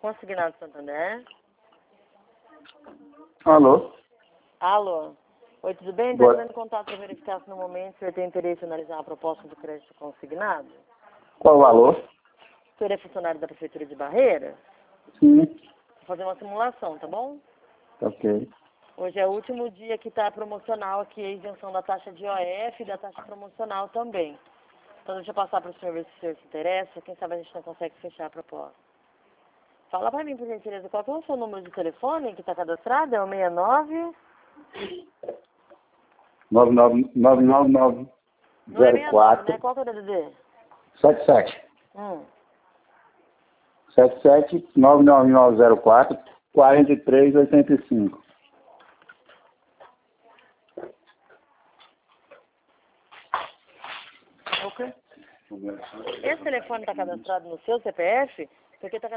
Consignado Santander. Alô? Alô. Oi, tudo bem? Estou entrando em contato para verificar se no momento o senhor tem interesse em analisar a proposta do crédito consignado. Qual o valor? O senhor é funcionário da Prefeitura de Barreiras? Sim. Vou fazer uma simulação, tá bom? Ok. Hoje é o último dia que está promocional aqui, a isenção da taxa de IOF e da taxa promocional também. Então deixa eu passar para o senhor ver se o senhor se interessa. Quem sabe a gente não consegue fechar a proposta. Fala para mim, por gentileza, qual que é o seu número de telefone que está cadastrado? É o 69... 99904 Não é 69, né? Qual que é o DDD? 77. 99904 4385. Ok. Esse telefone está cadastrado no seu CPF? Porque está